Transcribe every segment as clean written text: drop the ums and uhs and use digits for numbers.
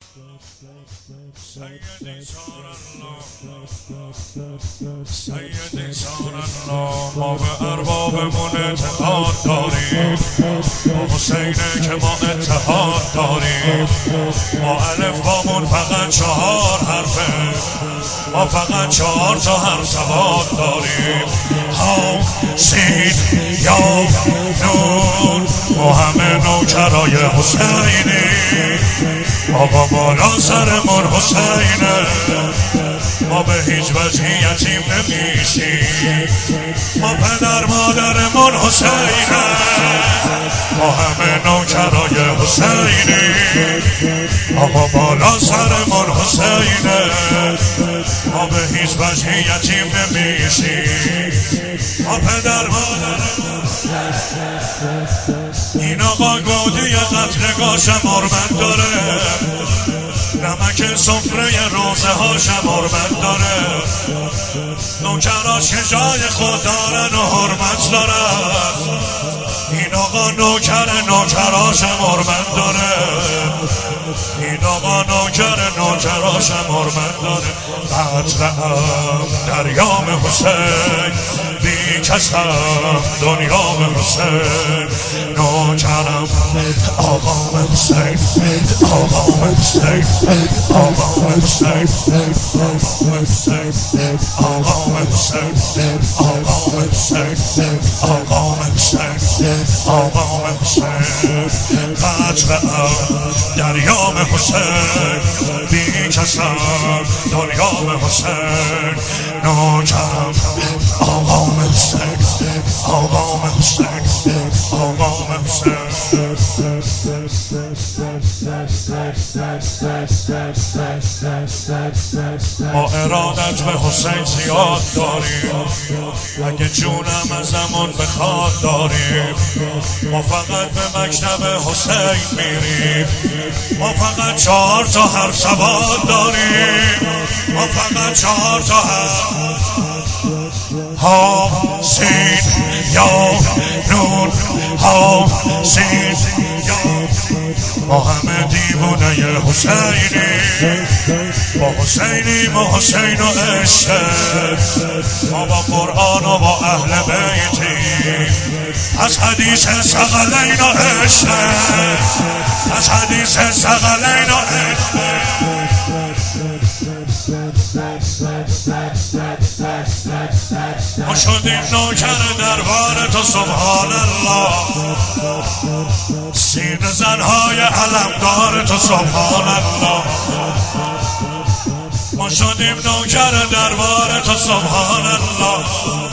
سیدی سار الله ما به اربابمون اعتقاد داریم، با حسینه که ما اتحاد داریم. ما الف بامون فقط 4 حرفه، ما فقط 4 تا حرف سواد داریم. ها سین یا نون ما همه نوکرای حسینی. آقا بالا سرمون حسینه، ما به هیچ وجهی یتیم نمیشیم. ما پدر مادرمون حسینه، ما همه نوکرای حسینی. آقا بالا سرمون حسینه، ما به هیچ وجهی یتیم نمیشیم. ما پدر مادرمون این آقا گودی قتلگاه شمارمند داره، نمک سفره روزه ها شمارمند داره. نوکراش که جای خود دارن و حرمت دارن. این آقا نوکرا شمارمند داره. این آقا نوکرا شمارمند داره. قطره‌ام دریام حسین، بی کسم دنیام حسین. نوکرم آقام حسین، آقام حسین، آقام حسین، آقام حسین، آقام حسین، آقام حسین، آقام حسین، آقام حسین. قطره‌ام دریام حسین، بی کسم دنیام حسین. نوکرم آقام حسین، آقام حسین، آقام حسین. ما ارادت به حسین زیاد داریم، اگه جونم ازمون بخواد داریم. ما فقط به مکتب حسین میریم، ما فقط 4 تا حرف سواد داریم. ما فقط 4 تا حرف ها سین یا نون، ها سین یا. ما همه دیوونه حسینی، با حسینی ما حسین و عشق. ما با قرآن و با اهل بیتی، از حدیث ثقلین و عشق، از حدیث ثقلین و عشق. ما شدیم نوکر دربار تو سبحان الله، سینه زنهای علمدار تو سبحان الله. ما شدیم نوکر دربار تو سبحان الله،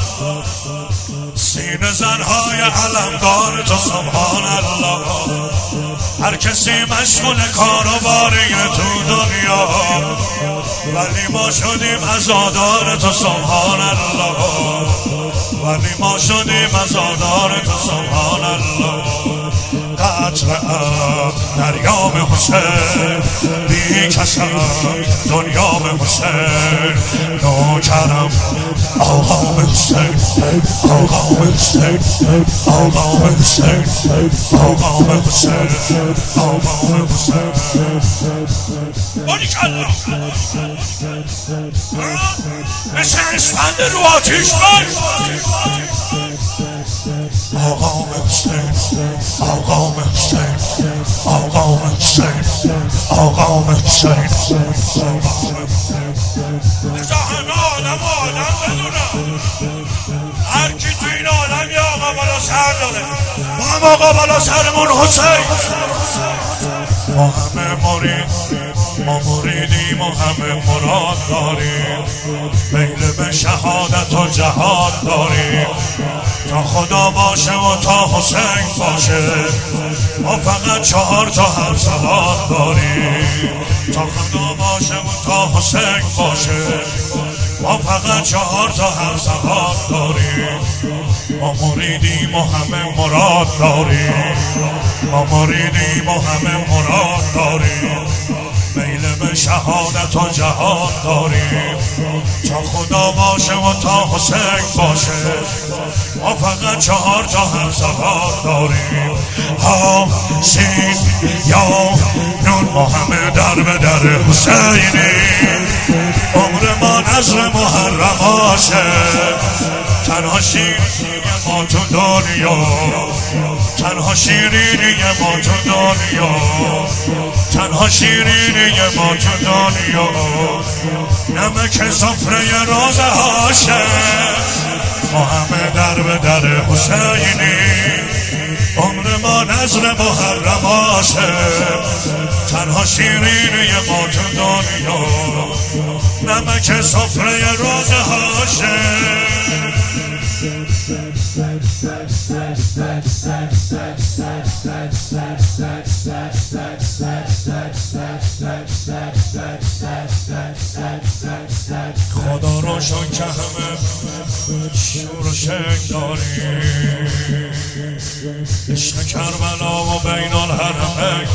سینه زنهای علمدار تو سبحان الله. هر کسی مشغول کاروباری تو دنیا، ولی ما شدیم عزادار تو سبحان الله، ولی ما شدیم عزادار تو سبحان الله. قطره‌ام دریام حسین، بی کسم دنیام حسین. نوکرم آقام حسین، آقام حسین، آقام حسین، آقام حسین، آقام حسین. باریکالله مثل اسفند رو آتیش باش. آقام حسین، آقام حسین، آقام حسین، آقام حسین. لذا همه آدم بدونم هر کی تو این عالم یه آقا بالا سر داره. ما هم آقا بالا سرمون حسین. ما همه ما مریدیم و همه مراد داریم، میل به شهادت و جهاد داریم. تا خدا باشه و تا حسین باشه، ما فقط 4 تا حرف سواد داریم. تا خدا باشه و تا حسین باشه، ما فقط 4 تا حرف سواد داریم. ما مریدیم و همه مراد داریم، ما مریدیم و همه مراد داریم. میل به شهادت و جهاد داریم، تا خدا باشه و تا حسین باشه، ما فقط 4 تا همسفر داریم. ها سین یا نون، ما همه در به در حسینیم، عمر ما نظر محرماشه، تنها شیرینی ما تو دنیا، تنها شیرینی ما تو دنیا، تنها شیرینی ما تو دنیا، نمک سفره روزه هاشه، ما همه در به در حسینی، عمر ما نظر محرماشه، تنها شیرینی ما تو دنیا، نمک سفره روزه هاشه. خدا رو شکر که همه شور و شک داریم، عشق کربلا و بین الحرمین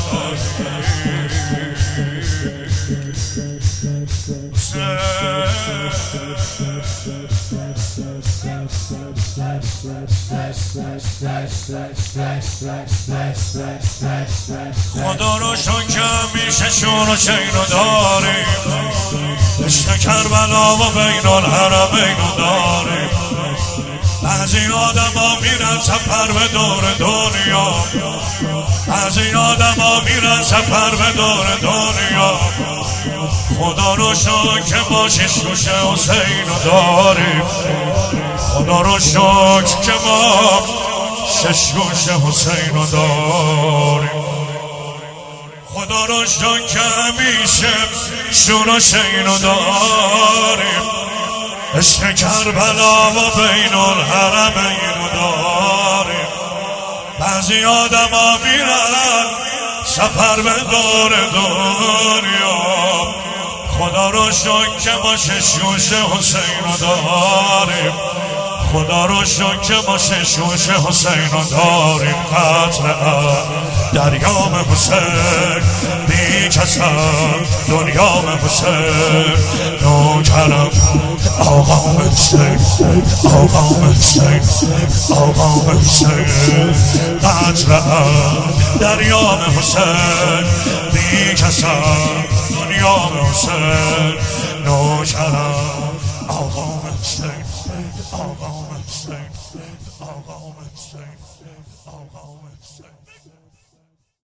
خدا رو شکر که همیشه شور و شین رو داریم، عشق کربلا و بین الحرمین رو داریم. بعضی آدم ها میرن سفر به دور دنیا، بعضی آدم ها میرن سفر به دور دنیا، خدا رو شکر که ما شش حسین رو داریم، خدا رو شکر که ما 6 حسین رو داریم، خدا رو شکر که همیشه شور و شین رو داریم، عشق کربلا و بین الحرمین رو داریم. بعضی آدم ها میرن سفر به دور دنیا، خدا رو شکر که ما 6 حسین رو داریم، خدا رو شکر که ما 6 حسین رو داریم. قطره دریام حسین بی کسم، دنیام حسین نوکرم، آقام حسین، آقام حسین، آقام حسین. قطره دریام حسین بی کسم، دنیام حسین نوکرم، آقام حسین، آقام حسین، آقام حسین، آقام حسین.